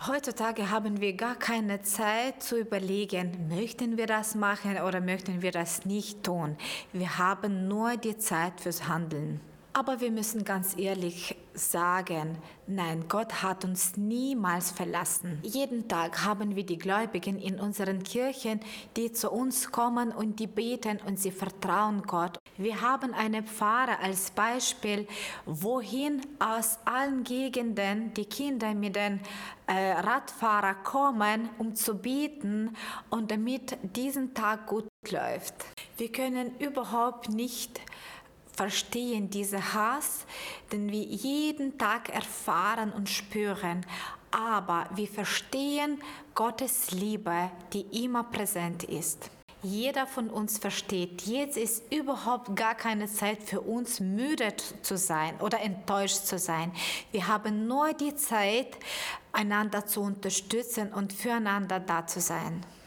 Heutzutage haben wir gar keine Zeit zu überlegen, möchten wir das machen oder möchten wir das nicht tun. Wir haben nur die Zeit fürs Handeln. Aber wir müssen ganz ehrlich sagen, nein, Gott hat uns niemals verlassen. Jeden Tag haben wir die Gläubigen in unseren Kirchen, die zu uns kommen und die beten und sie vertrauen Gott. Wir haben einen Pfarrer als Beispiel, wohin aus allen Gegenden die Kinder mit den Radfahrern kommen, um zu beten und damit diesen Tag gut läuft. Wir können überhaupt nicht verstehen diesen Hass, den wir jeden Tag erfahren und spüren. Aber wir verstehen Gottes Liebe, die immer präsent ist. Jeder von uns versteht, jetzt ist überhaupt gar keine Zeit für uns, müde zu sein oder enttäuscht zu sein. Wir haben nur die Zeit, einander zu unterstützen und füreinander da zu sein.